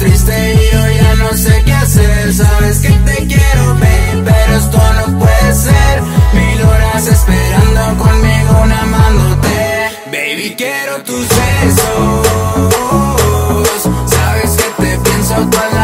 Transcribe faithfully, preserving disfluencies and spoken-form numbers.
triste y yo ya no sé qué hacer. Sabes que te quiero, baby, pero esto no puede ser. Mil horas esperando conmigo, una amándote. Baby, quiero tus besos. Sabes que te pienso todo el